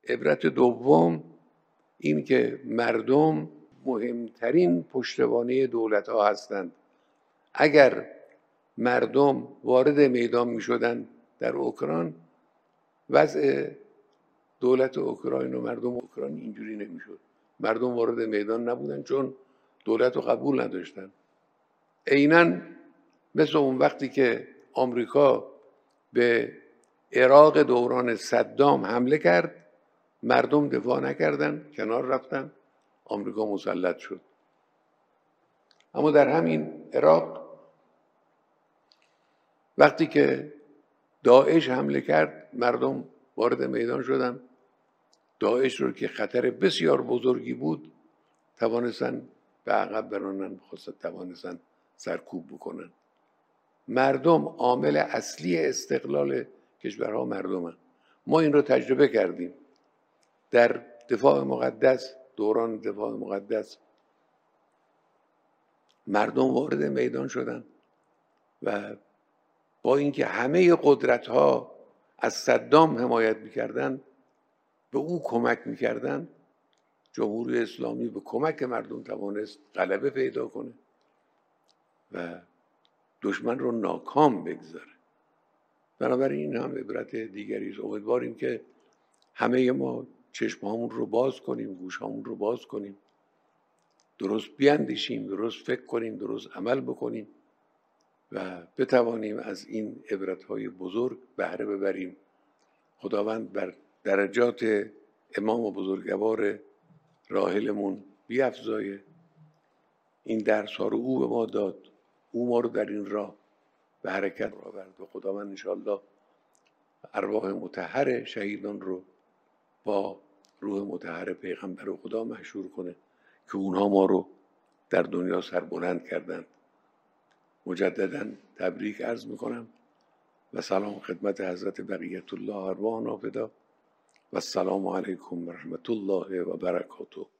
عبرت دوم این که مردم مهمترین پشتوانه دولت ها هستند. اگر مردم وارد میدان می شدند در اوکراین، وضع دولت اوکراین و مردم اوکراین اینجوری نمی شد. مردم وارد میدان نبودن چون دولت رو قبول نداشتن. عیناً مثل اون وقتی که آمریکا به عراق دوران صدام حمله کرد، مردم دفاع نکردن، کنار رفتن، آمریکا مسلط شد. اما در همین عراق وقتی که داعش حمله کرد، مردم وارد میدان شدن. داعش رو که خطر بسیار بزرگی بود توانستن به عقب برانن، توانستن سرکوب بکنن. مردم عامل اصلی استقلال کشورها مردمن. ما این رو تجربه کردیم در دفاع مقدس، دوران دفاع مقدس مردم وارد میدان شدن و با اینکه همه قدرت ها از صدام حمایت میکردن، به او کمک میکردن، جمهوری اسلامی به کمک مردم توانست غلبه پیدا کنه و دشمن رو ناکام بگذاره. بنابراین این هم عبرت دیگری است. امیدواریم که همه ما چشمامون رو باز کنیم، گوشامون رو باز کنیم، درست بیاندیشیم، درست فکر کنیم، درست عمل بکنیم و بتوانیم از این عبرت‌های بزرگ بهره ببریم. خداوند بر درجات امام و بزرگوار راحلمون بیفزایه. این درس‌ها رو او به ما داد، او ما رو در این راه به حرکت آورد و خداوند انشاءالله ارواح مطهر شهیدان رو با روح مطهر پیغمبر خدا محشور کنه که اونها ما رو در دنیا سربلند کردند. مجددا تبریک عرض میکنم و سلام خدمت حضرت بقیت الله ارواحنا فدا و السلام علیکم و رحمت الله و برکاته.